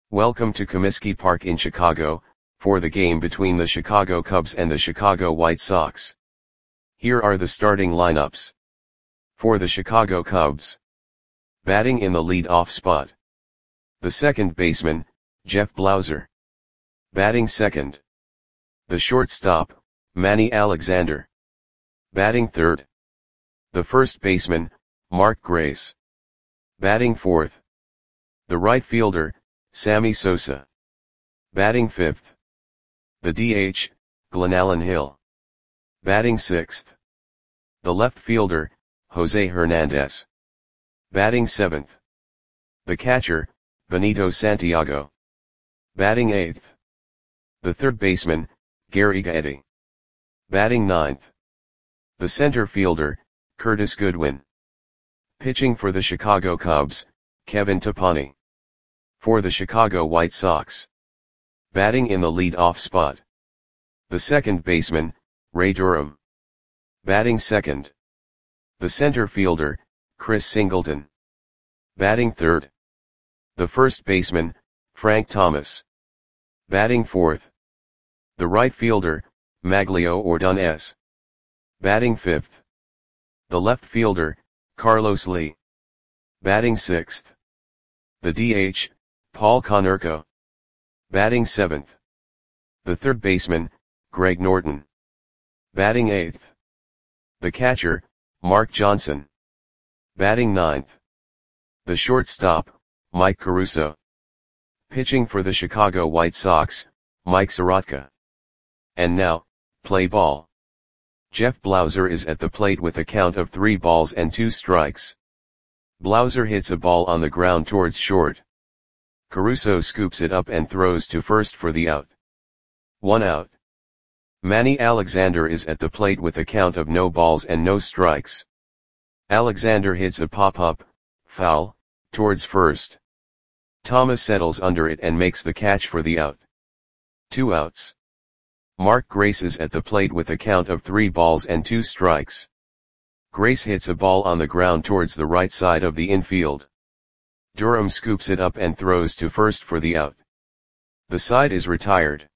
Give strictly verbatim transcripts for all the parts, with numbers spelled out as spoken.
Welcome to Comiskey Park in Chicago, for the game between the Chicago Cubs and the Chicago White Sox. Here are the starting lineups. For the Chicago Cubs. Batting in the lead-off spot. The second baseman, Jeff Blauser. Batting second. The shortstop, Manny Alexander. Batting third. The first baseman, Mark Grace. Batting fourth. The right fielder, Sammy Sosa. Batting fifth. The D H, Glenallen Hill. Batting sixth. The left fielder, Jose Hernandez. Batting seventh. The catcher, Benito Santiago. Batting eighth. The third baseman, Gary Gaetti. Batting ninth. The center fielder, Curtis Goodwin. Pitching for the Chicago Cubs, Kevin Tapani. For the Chicago White Sox. Batting in the lead-off spot. The second baseman, Ray Durham. Batting second. The center fielder, Chris Singleton. Batting third. The first baseman, Frank Thomas. Batting fourth. The right fielder, Maglio Ordonez. Batting fifth. The left fielder, Carlos Lee. Batting sixth. The D H, Paul Konerko. Batting seventh. The third baseman, Greg Norton. Batting eighth. The catcher, Mark Johnson. Batting ninth. The shortstop, Mike Caruso. Pitching for the Chicago White Sox, Mike Sorotka. And now, play ball. Jeff Blauser is at the plate with a count of three balls and two strikes. Blauser hits a ball on the ground towards short. Caruso scoops it up and throws to first for the out. One out. Manny Alexander is at the plate with a count of no balls and no strikes. Alexander hits a pop-up, foul, towards first. Thomas settles under it and makes the catch for the out. Two outs. Mark Grace is at the plate with a count of three balls and two strikes. Grace hits a ball on the ground towards the right side of the infield. Durham scoops it up and throws to first for the out. The side is retired.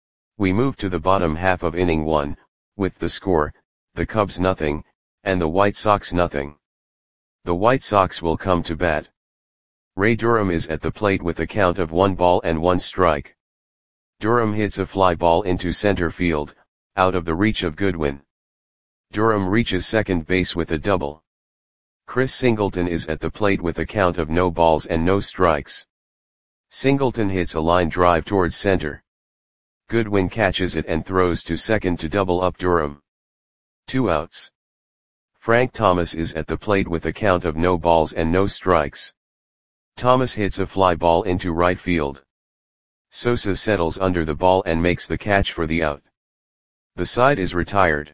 We move to the bottom half of inning one, with the score, the Cubs nothing, and the White Sox nothing. The White Sox will come to bat. Ray Durham is at the plate with a count of one ball and one strike. Durham hits a fly ball into center field, out of the reach of Goodwin. Durham reaches second base with a double. Chris Singleton is at the plate with a count of no balls and no strikes. Singleton hits a line drive towards center. Goodwin catches it and throws to second to double up Durham. Two outs. Frank Thomas is at the plate with a count of no balls and no strikes. Thomas hits a fly ball into right field. Sosa settles under the ball and makes the catch for the out. The side is retired.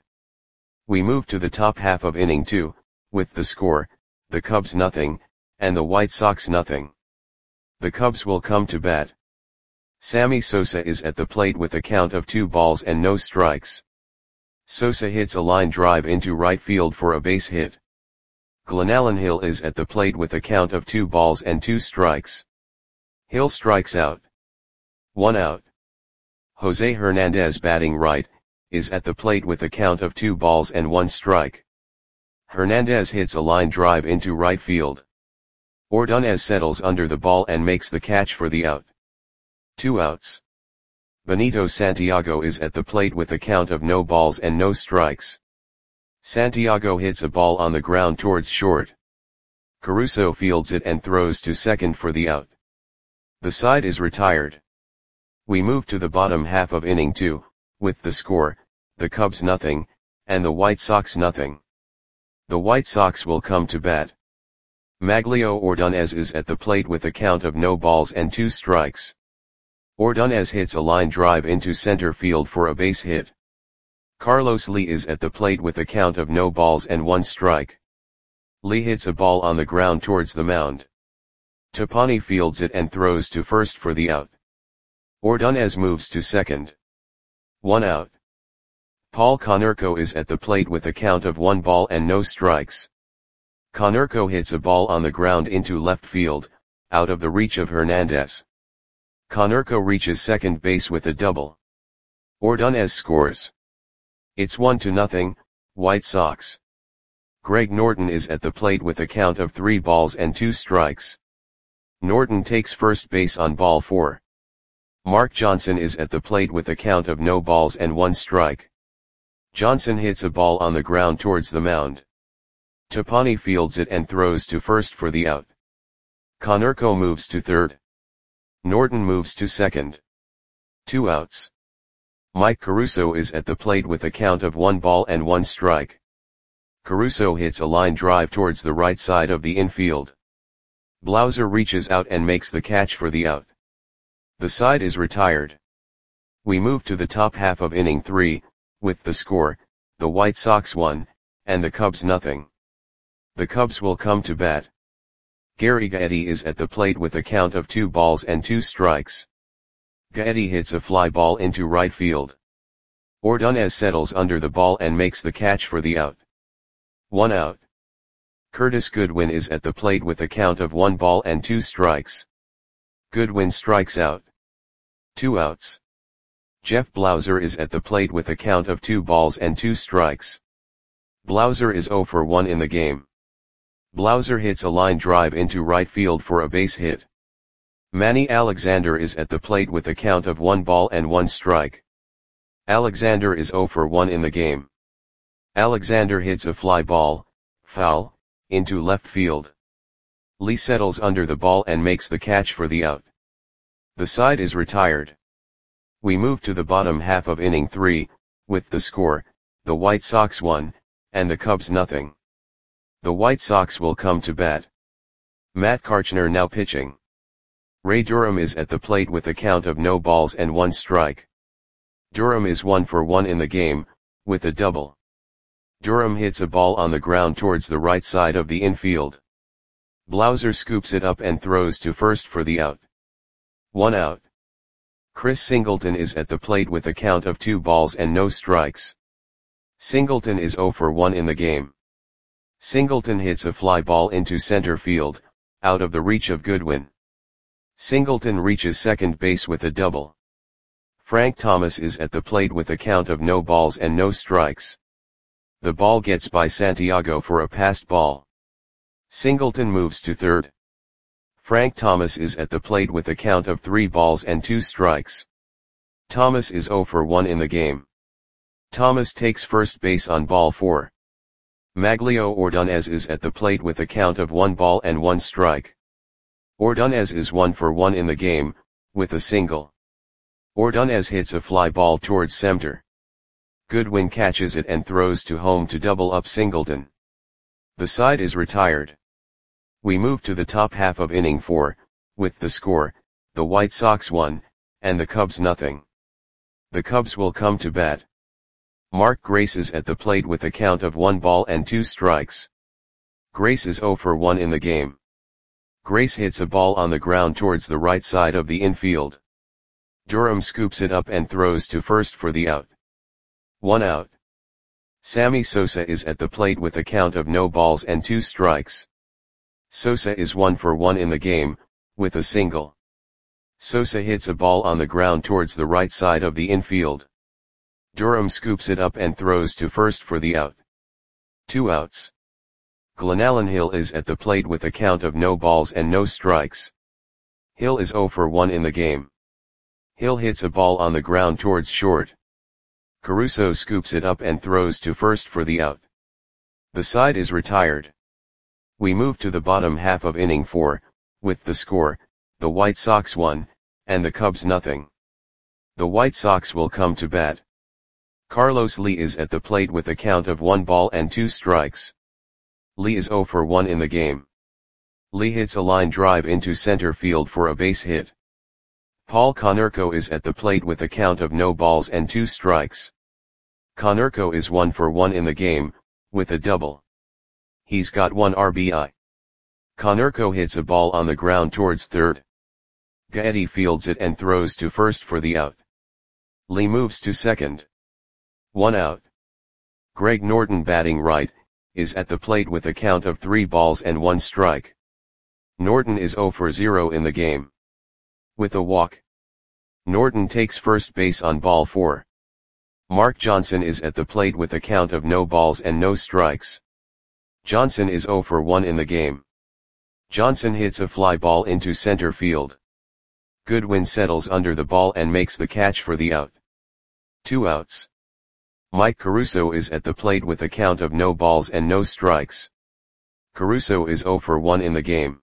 We move to the top half of inning two, with the score, the Cubs nothing, and the White Sox nothing. The Cubs will come to bat. Sammy Sosa is at the plate with a count of two balls and no strikes. Sosa hits a line drive into right field for a base hit. Glenallen Hill is at the plate with a count of two balls and two strikes. Hill strikes out. One out. Jose Hernandez, batting right, is at the plate with a count of two balls and one strike. Hernandez hits a line drive into right field. Ordonez settles under the ball and makes the catch for the out. Two outs. Benito Santiago is at the plate with a count of no balls and no strikes. Santiago hits a ball on the ground towards short. Caruso fields it and throws to second for the out. The side is retired. We move to the bottom half of inning two, with the score, the Cubs nothing, and the White Sox nothing. The White Sox will come to bat. Maglio Ordonez is at the plate with a count of no balls and two strikes. Ordonez hits a line drive into center field for a base hit. Carlos Lee is at the plate with a count of no balls and one strike. Lee hits a ball on the ground towards the mound. Tapani fields it and throws to first for the out. Ordonez moves to second. One out. Paul Konerko is at the plate with a count of one ball and no strikes. Konerko hits a ball on the ground into left field, out of the reach of Hernandez. Konerko reaches second base with a double. Ordonez scores. It's one to nothing, White Sox. Greg Norton is at the plate with a count of three balls and two strikes. Norton takes first base on ball four. Mark Johnson is at the plate with a count of no balls and one strike. Johnson hits a ball on the ground towards the mound. Topani fields it and throws to first for the out. Konerko moves to third. Norton moves to second. Two outs. Mike Caruso is at the plate with a count of one ball and one strike. Caruso hits a line drive towards the right side of the infield. Blauser reaches out and makes the catch for the out. The side is retired. We move to the top half of inning three, with the score, the White Sox one, and the Cubs nothing. The Cubs will come to bat. Gary Gaetti is at the plate with a count of two balls and two strikes. Gaetti hits a fly ball into right field. Ordonez settles under the ball and makes the catch for the out. One out. Curtis Goodwin is at the plate with a count of one ball and two strikes. Goodwin strikes out. Two outs. Jeff Blauser is at the plate with a count of two balls and two strikes. Blauser is zero for one in the game. Blauser hits a line drive into right field for a base hit. Manny Alexander is at the plate with a count of one ball and one strike. Alexander is zero for one in the game. Alexander hits a fly ball, foul, into left field. Lee settles under the ball and makes the catch for the out. The side is retired. We move to the bottom half of inning three, with the score, the White Sox one, and the Cubs nothing. The White Sox will come to bat. Matt Karchner now pitching. Ray Durham is at the plate with a count of no balls and one strike. Durham is one for one in the game, with a double. Durham hits a ball on the ground towards the right side of the infield. Blauser scoops it up and throws to first for the out. One out. Chris Singleton is at the plate with a count of two balls and no strikes. Singleton is zero for one in the game. Singleton hits a fly ball into center field, out of the reach of Goodwin. Singleton reaches second base with a double. Frank Thomas is at the plate with a count of no balls and no strikes. The ball gets by Santiago for a passed ball. Singleton moves to third. Frank Thomas is at the plate with a count of three balls and two strikes. Thomas is zero for one in the game. Thomas takes first base on ball four. Maglio Ordonez is at the plate with a count of one ball and one strike. Ordonez is one for one in the game, with a single. Ordonez hits a fly ball towards center. Goodwin catches it and throws to home to double up Singleton. The side is retired. We move to the top half of inning four, with the score, the White Sox one, and the Cubs nothing. The Cubs will come to bat. Mark Grace is at the plate with a count of one ball and two strikes. Grace is zero for one in the game. Grace hits a ball on the ground towards the right side of the infield. Durham scoops it up and throws to first for the out. One out. Sammy Sosa is at the plate with a count of no balls and two strikes. Sosa is one for one in the game, with a single. Sosa hits a ball on the ground towards the right side of the infield. Durham scoops it up and throws to first for the out. Two outs. Glenallen Hill is at the plate with a count of no balls and no strikes. Hill is zero for one in the game. Hill hits a ball on the ground towards short. Caruso scoops it up and throws to first for the out. The side is retired. We move to the bottom half of inning four, with the score, the White Sox one, and the Cubs nothing. The White Sox will come to bat. Carlos Lee is at the plate with a count of one ball and two strikes. Lee is zero for one in the game. Lee hits a line drive into center field for a base hit. Paul Konerko is at the plate with a count of no balls and two strikes. Konerko is one for one in the game, with a double. He's got one R B I. Konerko hits a ball on the ground towards third. Gaetti fields it and throws to first for the out. Lee moves to second. One out. Greg Norton, batting right, is at the plate with a count of three balls and one strike. Norton is zero for zero in the game. With a walk, Norton takes first base on ball four. Mark Johnson is at the plate with a count of no balls and no strikes. Johnson is oh for one in the game. Johnson hits a fly ball into center field. Goodwin settles under the ball and makes the catch for the out. Two outs. Mike Caruso is at the plate with a count of no balls and no strikes. Caruso is oh for one in the game.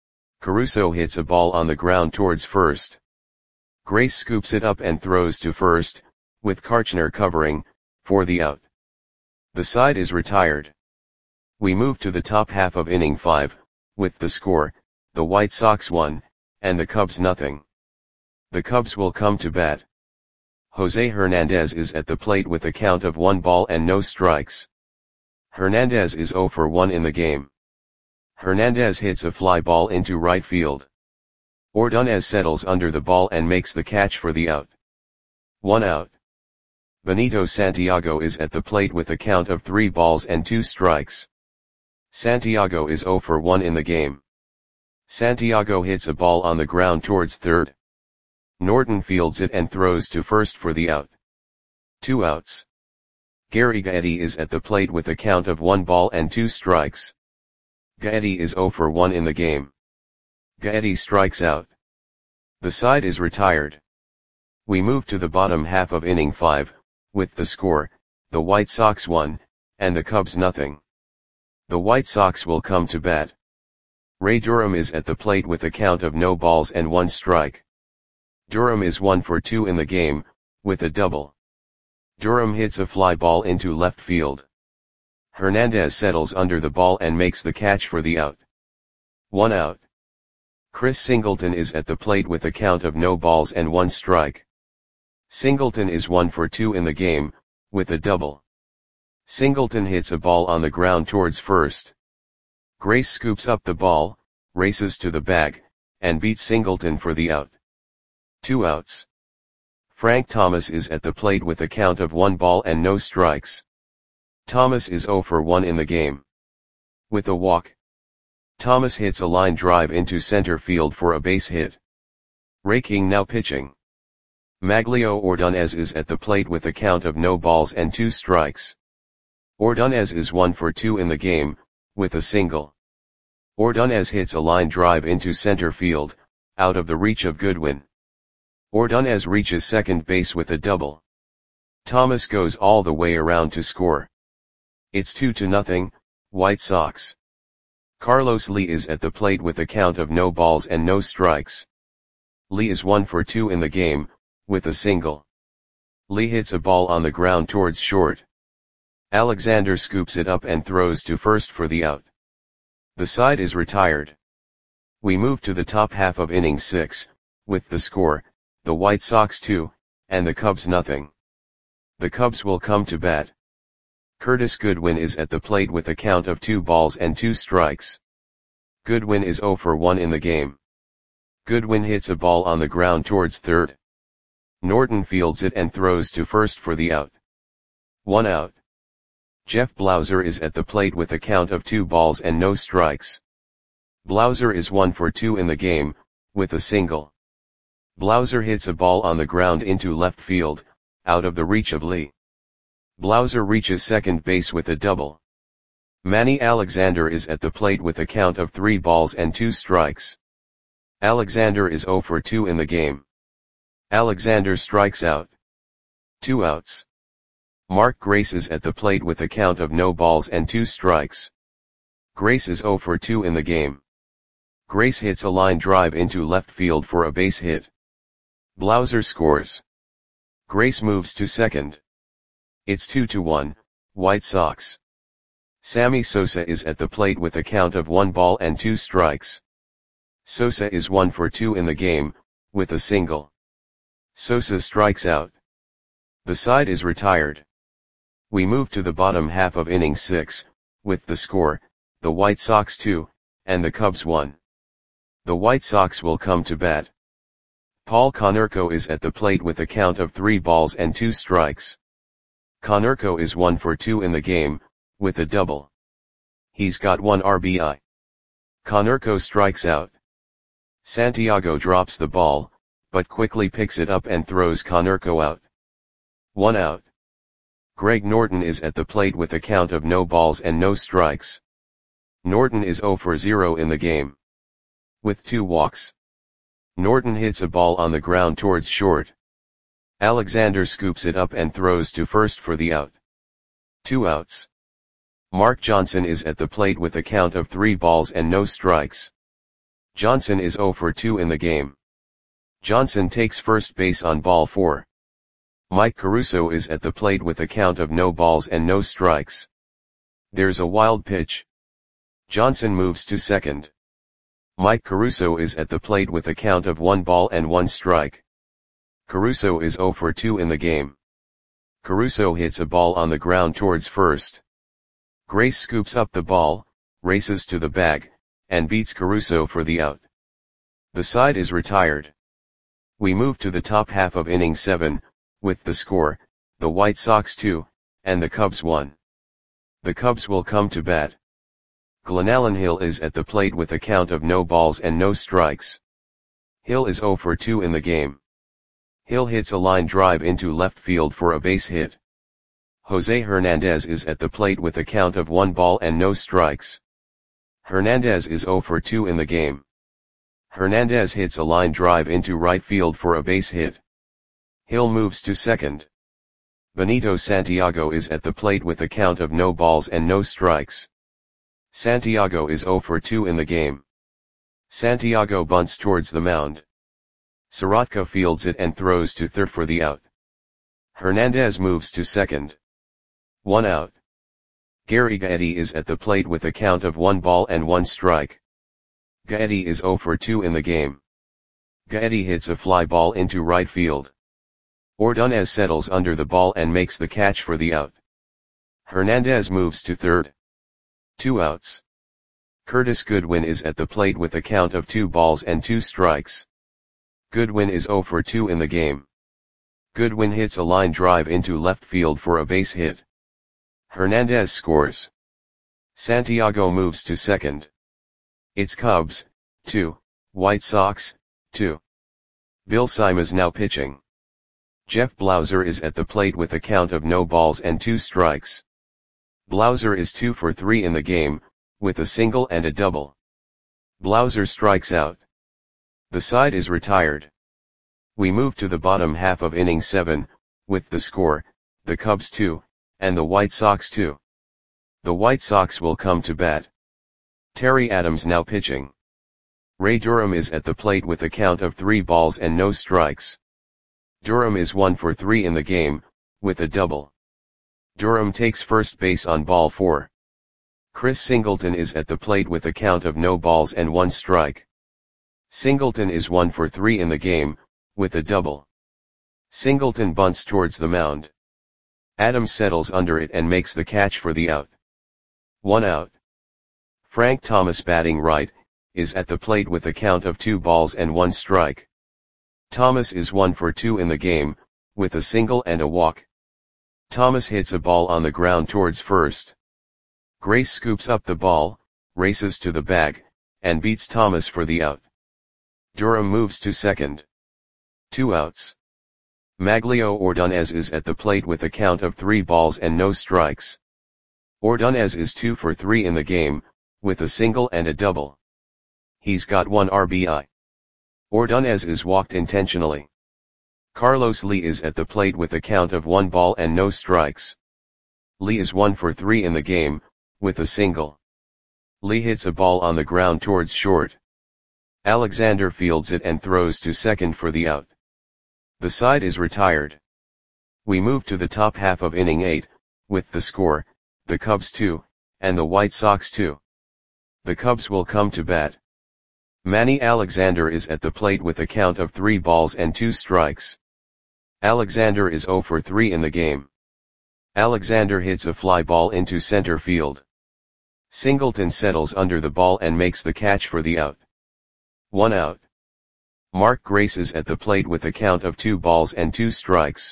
Caruso hits a ball on the ground towards first. Grace scoops it up and throws to first, with Karchner covering, for the out. The side is retired. We move to the top half of inning five, with the score, the White Sox one, and the Cubs nothing. The Cubs will come to bat. Jose Hernandez is at the plate with a count of one ball and no strikes. Hernandez is oh for one in the game. Hernandez hits a fly ball into right field. Ordonez settles under the ball and makes the catch for the out. One out. Benito Santiago is at the plate with a count of three balls and two strikes. Santiago is oh for one in the game. Santiago hits a ball on the ground towards third. Norton fields it and throws to first for the out. Two outs. Gary Gaetti is at the plate with a count of one ball and two strikes. Gaetti is oh for one in the game. Gaetti strikes out. The side is retired. We move to the bottom half of inning five, with the score, the White Sox one, and the Cubs nothing. The White Sox will come to bat. Ray Durham is at the plate with a count of no balls and one strike. Durham is one for two in the game, with a double. Durham hits a fly ball into left field. Hernandez settles under the ball and makes the catch for the out. One out. Chris Singleton is at the plate with a count of no balls and one strike. Singleton is one for two in the game, with a double. Singleton hits a ball on the ground towards first. Grace scoops up the ball, races to the bag, and beats Singleton for the out. Two outs. Frank Thomas is at the plate with a count of one ball and no strikes. Thomas is oh for one in the game. With a walk. Thomas hits a line drive into center field for a base hit. Ray King now pitching. Maglio Ordonez is at the plate with a count of no balls and two strikes. Ordonez is one for two in the game, with a single. Ordonez hits a line drive into center field, out of the reach of Goodwin. Ordonez reaches second base with a double. Thomas goes all the way around to score. It's two to nothing, White Sox. Carlos Lee is at the plate with a count of no balls and no strikes. Lee is one for two in the game, with a single. Lee hits a ball on the ground towards short. Alexander scoops it up and throws to first for the out. The side is retired. We move to the top half of inning six, with the score, the White Sox two, and the Cubs nothing. The Cubs will come to bat. Curtis Goodwin is at the plate with a count of two balls and two strikes. Goodwin is oh for one in the game. Goodwin hits a ball on the ground towards third. Norton fields it and throws to first for the out. One out. Jeff Blauser is at the plate with a count of two balls and no strikes. Blauser is one for two in the game, with a single. Blauser hits a ball on the ground into left field, out of the reach of Lee. Blauser reaches second base with a double. Manny Alexander is at the plate with a count of three balls and two strikes. Alexander is oh for two in the game. Alexander strikes out. Two outs. Mark Grace is at the plate with a count of no balls and two strikes. Grace is oh for two in the game. Grace hits a line drive into left field for a base hit. Blauser scores. Grace moves to second. It's two to one, White Sox. Sammy Sosa is at the plate with a count of one ball and two strikes. Sosa is one for two in the game, with a single. Sosa strikes out. The side is retired. We move to the bottom half of inning six, with the score, the White Sox two, and the Cubs one. The White Sox will come to bat. Paul Konerko is at the plate with a count of three balls and two strikes. Konerko is one for two in the game, with a double. He's got one R B I. Konerko strikes out. Santiago drops the ball, but quickly picks it up and throws Konerko out. One out. Greg Norton is at the plate with a count of no balls and no strikes. Norton is zero for zero in the game. With two walks. Norton hits a ball on the ground towards short. Alexander scoops it up and throws to first for the out. Two outs. Mark Johnson is at the plate with a count of three balls and no strikes. Johnson is zero for two in the game. Johnson takes first base on ball four. Mike Caruso is at the plate with a count of no balls and no strikes. There's a wild pitch. Johnson moves to second. Mike Caruso is at the plate with a count of one ball and one strike. Caruso is zero for two in the game. Caruso hits a ball on the ground towards first. Grace scoops up the ball, races to the bag, and beats Caruso for the out. The side is retired. We move to the top half of inning seven, with the score, the White Sox two, and the Cubs one. The Cubs will come to bat. Glenallen Hill is at the plate with a count of no balls and no strikes. Hill is zero for two in the game. Hill hits a line drive into left field for a base hit. Jose Hernandez is at the plate with a count of one ball and no strikes. Hernandez is zero for two in the game. Hernandez hits a line drive into right field for a base hit. Hill moves to second. Benito Santiago is at the plate with a count of no balls and no strikes. Santiago is zero for two in the game. Santiago bunts towards the mound. Sorotka fields it and throws to third for the out. Hernandez moves to second. One out. Gary Gaetti is at the plate with a count of one ball and one strike. Gaetti is zero for two in the game. Gaetti hits a fly ball into right field. Ordonez settles under the ball and makes the catch for the out. Hernandez moves to third. Two outs. Curtis Goodwin is at the plate with a count of two balls and two strikes. Goodwin is zero for two in the game. Goodwin hits a line drive into left field for a base hit. Hernandez scores. Santiago moves to second. It's Cubs, two, White Sox, two. Bill Simas now pitching. Jeff Blauser is at the plate with a count of no balls and two strikes. Blauser is two for three in the game, with a single and a double. Blauser strikes out. The side is retired. We move to the bottom half of inning seven, with the score, the Cubs two, and the White Sox two. The White Sox will come to bat. Terry Adams now pitching. Ray Durham is at the plate with a count of three balls and no strikes. Durham is one for three in the game, with a double. Durham takes first base on ball four. Chris Singleton is at the plate with a count of no balls and one strike. Singleton is one for three in the game, with a double. Singleton bunts towards the mound. Adams settles under it and makes the catch for the out. One out. Frank Thomas, batting right, is at the plate with a count of two balls and one strike. Thomas is one for two in the game, with a single and a walk. Thomas hits a ball on the ground towards first. Grace scoops up the ball, races to the bag, and beats Thomas for the out. Durham moves to second. Two outs. Maglio Ordonez is at the plate with a count of three balls and no strikes. Ordonez is two for three in the game, with a single and a double. He's got one R B I. Ordonez is walked intentionally. Carlos Lee is at the plate with a count of one ball and no strikes. Lee is one for three in the game, with a single. Lee hits a ball on the ground towards short. Alexander fields it and throws to second for the out. The side is retired. We move to the top half of inning eight, with the score, the Cubs two, and the White Sox two. The Cubs will come to bat. Manny Alexander is at the plate with a count of three balls and two strikes. Alexander is zero for three in the game. Alexander hits a fly ball into center field. Singleton settles under the ball and makes the catch for the out. One out. Mark Grace is at the plate with a count of two balls and two strikes.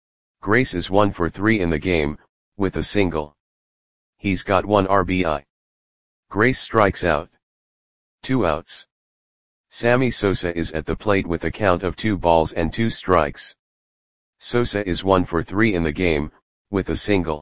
Grace is one for three in the game, with a single. He's got one R B I. Grace strikes out. Two outs. Sammy Sosa is at the plate with a count of two balls and two strikes. Sosa is one for three in the game, with a single.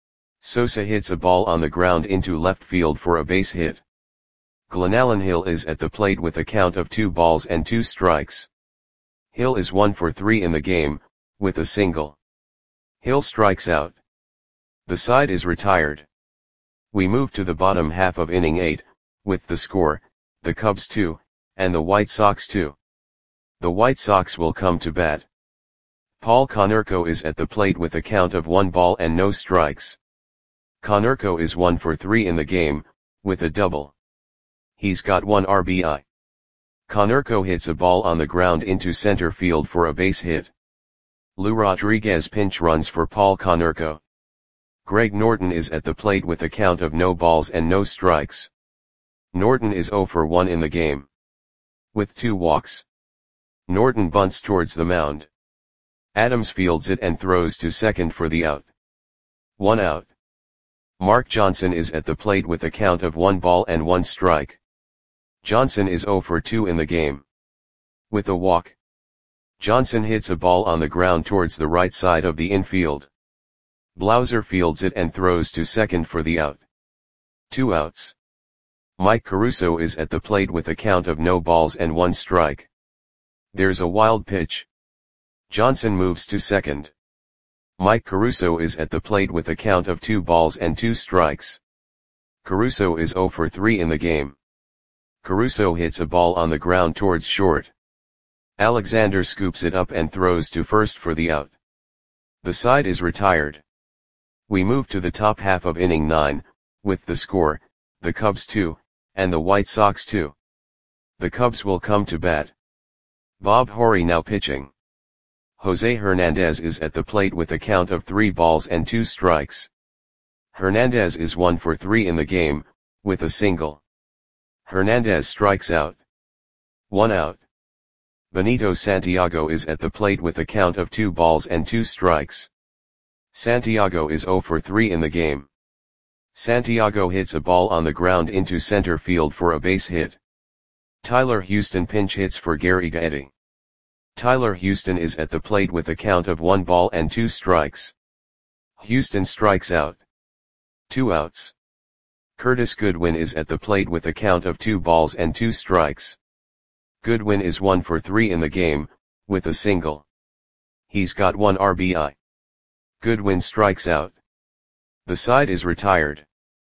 Sosa hits a ball on the ground into left field for a base hit. Glenallen Hill is at the plate with a count of two balls and two strikes. Hill is one for three in the game, with a single. Hill strikes out. The side is retired. We move to the bottom half of inning eight, with the score, the Cubs two, and the White Sox two. The White Sox will come to bat. Paul Konerko is at the plate with a count of one ball and no strikes. Konerko is one for three in the game, with a double. He's got one R B I. Konerko hits a ball on the ground into center field for a base hit. Lou Rodriguez pinch runs for Paul Konerko. Greg Norton is at the plate with a count of no balls and no strikes. Norton is zero for one in the game, with two walks. Norton bunts towards the mound. Adams fields it and throws to second for the out. One out. Mark Johnson is at the plate with a count of one ball and one strike. Johnson is zero for two in the game, with a walk. Johnson hits a ball on the ground towards the right side of the infield. Blauser fields it and throws to second for the out. Two outs. Mike Caruso is at the plate with a count of no balls and one strike. There's a wild pitch. Johnson moves to second. Mike Caruso is at the plate with a count of two balls and two strikes. Caruso is zero for three in the game. Caruso hits a ball on the ground towards short. Alexander scoops it up and throws to first for the out. The side is retired. We move to the top half of inning nine, with the score, the Cubs two, and the White Sox two. The Cubs will come to bat. Bob Horry now pitching. Jose Hernandez is at the plate with a count of three balls and two strikes. Hernandez is one for three in the game, with a single. Hernandez strikes out. One out. Benito Santiago is at the plate with a count of two balls and two strikes. Santiago is zero for three in the game. Santiago hits a ball on the ground into center field for a base hit. Tyler Houston pinch hits for Gary Gaetti. Tyler Houston is at the plate with a count of one ball and two strikes. Houston strikes out. Two outs. Curtis Goodwin is at the plate with a count of two balls and two strikes. Goodwin is one for three in the game, with a single. He's got one R B I. Goodwin strikes out. The side is retired.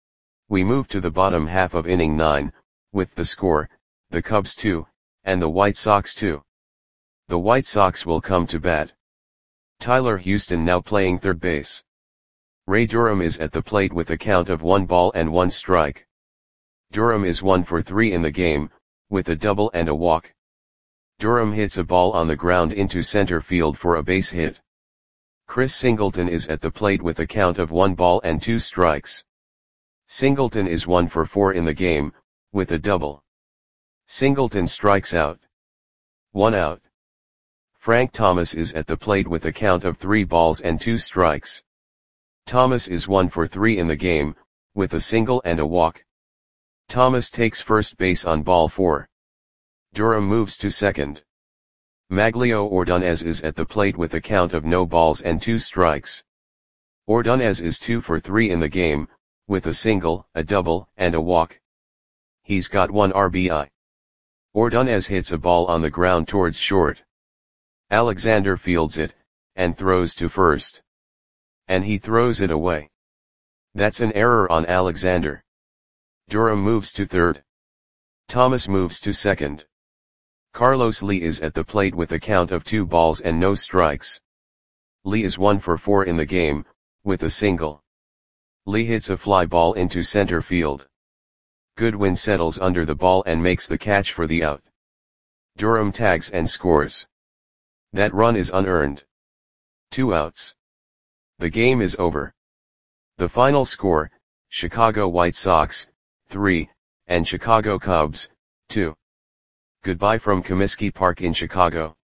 We move to the bottom half of inning nine, with the score, the Cubs two, and the White Sox two. The White Sox will come to bat. Tyler Houston now playing third base. Ray Durham is at the plate with a count of one ball and one strike. Durham is one for three in the game, with a double and a walk. Durham hits a ball on the ground into center field for a base hit. Chris Singleton is at the plate with a count of one ball and two strikes. Singleton is one for four in the game, with a double. Singleton strikes out. One out. Frank Thomas is at the plate with a count of three balls and two strikes. Thomas is one for three in the game, with a single and a walk. Thomas takes first base on ball four. Durham moves to second. Maglio Ordonez is at the plate with a count of no balls and two strikes. Ordonez is two for three in the game, with a single, a double, and a walk. He's got one R B I. Ordonez hits a ball on the ground towards short. Alexander fields it, and throws to first. And he throws it away. That's an error on Alexander. Durham moves to third. Thomas moves to second. Carlos Lee is at the plate with a count of two balls and no strikes. Lee is one for four in the game, with a single. Lee hits a fly ball into center field. Goodwin settles under the ball and makes the catch for the out. Durham tags and scores. That run is unearned. Two outs. The game is over. The final score, Chicago White Sox, three, and Chicago Cubs, two. Goodbye from Comiskey Park in Chicago.